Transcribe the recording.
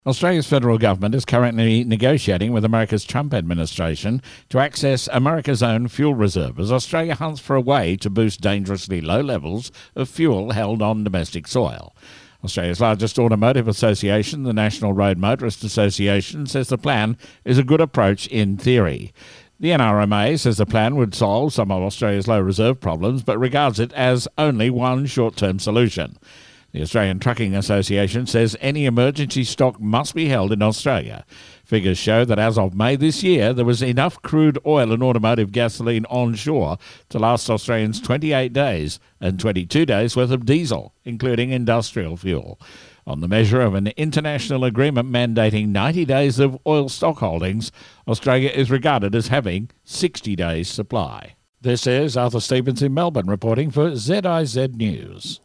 Australia's federal government is currently negotiating with America's Trump administration to access America's own fuel reserve as Australia hunts for a way to boost dangerously low levels of fuel held on domestic soil. Australia's largest automotive association, the National Road Motorist Association, says the plan is a good approach in theory. The NRMA says the plan would solve some of Australia's low reserve problems, but regards it as only one short-term solution. The Australian Trucking Association says any emergency stock must be held in Australia. Figures show that as of May this year, there was enough crude oil and automotive gasoline onshore to last Australians 28 days and 22 days worth of diesel, including industrial fuel. On the measure of an international agreement mandating 90 days of oil stock holdings, Australia is regarded as having 60 days supply. This is Arthur Stevens in Melbourne reporting for ZIZ News.